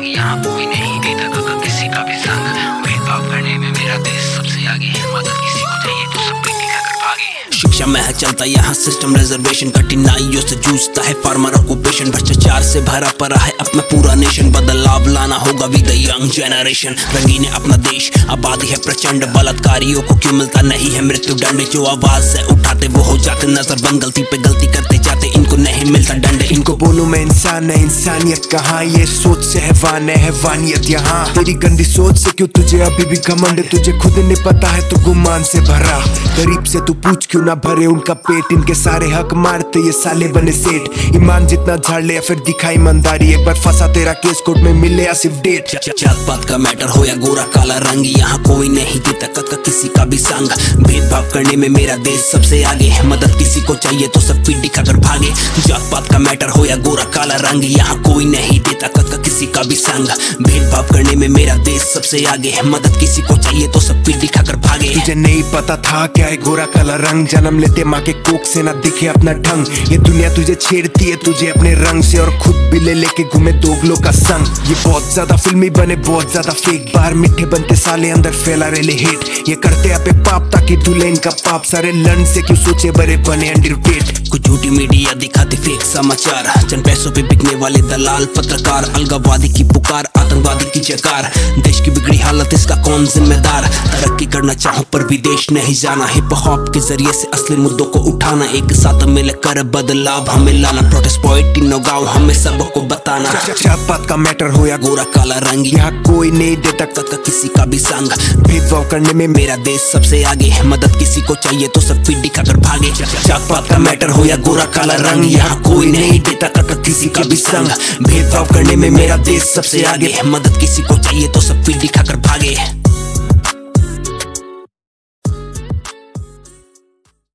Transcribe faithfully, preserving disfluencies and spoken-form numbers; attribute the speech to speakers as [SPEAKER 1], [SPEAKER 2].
[SPEAKER 1] रंग, यहाँ कोई नहीं देता काका किसी का भी संग। भेदभाव करने में मेरा देश सबसे आगे, मदद किसी को चाहिए तो सब प्रीति खाकर भागे। शिक्षा में है चलता यहाँ सिस्टम रिजर्वेशन, कठिनाइयों से जूझता है फार्मर ऑक्यूपेशन। भ्रष्टाचार से भरा पड़ा है अपना पूरा नेशन, बदलाव लाना होगा विद द यंग जनरेशन। रंगीन है अपना देश, आबादी है प्रचंड, बलात्कारियों को क्यों मिलता नहीं है मृत्यु दंड। जो आवाज से उठाते वो हो जाते नजरबंद, गलती पे गलती करते जाते इनको नहीं मिलता दंड।
[SPEAKER 2] इनको बोलूं मैं इंसान है, इंसानियत कहाँ, ये सोच से हैवान है हैवानियत यहाँ। तेरी गंदी सोच से क्यों तुझे अभी भी घमंड, तुझे खुद नहीं पता है तो गुमान से भरा। गरीब से तू पूछ क्यों ना भरे उनका पेट, इनके सारे हक मारते ये साले बने सेठ। ईमान जितना झाड़ ले या फिर दिखा ईमानदारी, एक बार फंसा तेरा केस कोर्ट में मिले या सिर्फ डेट।
[SPEAKER 1] जात पात का मैटर हो या गोरा काला रंग, यहाँ कोई नहीं देता काका किसी का भी संग। भेदभाव करने में मेरा देश सबसे आगे, मदद किसी को चाहिए तो सब पीठ दिखाकर भागे। जात पात का मैटर हो या गोरा काला रंग, यहाँ कोई नहीं देता काका किसी का भी संग। भेदभाव करने में मेरा देश सबसे आगे, मदद किसी को चाहिए तो सब पीठ दिखाकर भागे।
[SPEAKER 2] तुझे नहीं पता था क्या है गोरा काला रंग, जन्म लेते माँ के कोख से ना दिखे अपना ढंग। ये दुनिया तुझे छेड़ती है तुझे अपने रंग से, और खुद भी ले लेके घूमे दोगलों का संग। ये बहुत ज्यादा फिल्मी बने बहुत ज्यादा फेक, बाहर मीठे बनते साले अंदर फैला रेले हेट। ये करते अपे पाप ताकि धुले इनका पाप, सारे लन से क्यों सोचे बड़े बने अंडरपेट।
[SPEAKER 1] कुछ झूठी मीडिया दिखाते फेक समाचार, चंद पैसों पे बिकने वाले दलाल पत्रकार। अलगाववादी की पुकार, आतंकवादी की जकार, देश की बिगड़ी हालत इसका कौन जिम्मेदार। तरक्की करना चाहूं पर विदेश नहीं जाना, हिप हॉप के जरिए से असली मुद्दों को उठाना। एक साथ मिलकर बदलाव हमें लाना, प्रोटेस्ट पॉइंट इन गाँव हमें सबको बताना।
[SPEAKER 2] जात पात का मैटर हो या
[SPEAKER 1] गोरा काला रंग,
[SPEAKER 2] यहाँ कोई नहीं देता
[SPEAKER 1] काका किसी का भी संग।
[SPEAKER 2] भेदभाव करने में
[SPEAKER 1] मेरा देश सबसे आगे, मदद किसी को चाहिए तो सब पीठ दिखाकर भागे। जात पात का मैटर हो या गोरा काला रंग, यहाँ कोई नहीं देता काका किसी का भी संग। भेदभाव करने में मेरा देश सबसे आगे, मदद किसी को चाहिए तो सब पीठ दिखाकर भागे।